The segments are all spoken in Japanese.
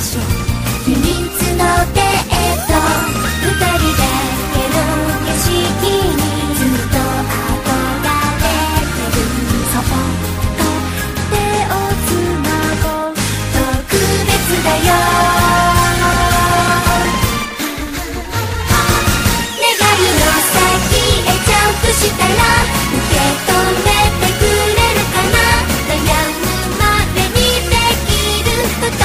所、秘密のデート、二人だけの景色にずっと憧れてる。そっと手をつなごう、特別だよ。願いの先へジャンプしたら受け止めてくれるかな。悩むまでにできることをしよう。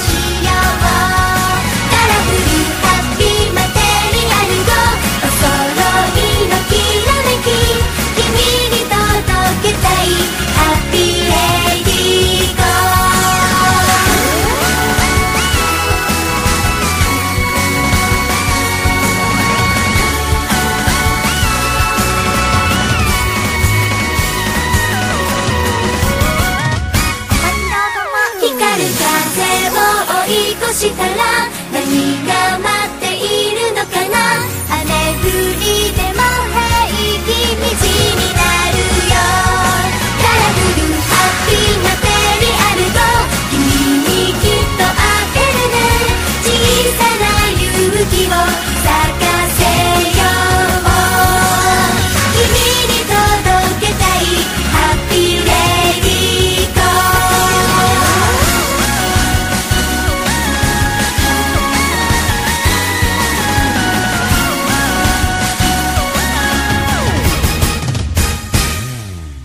カラフルハッピーマテリアルをお揃いのきらめき、君に届けたいハッピーレディーゴ光る風を追い越したら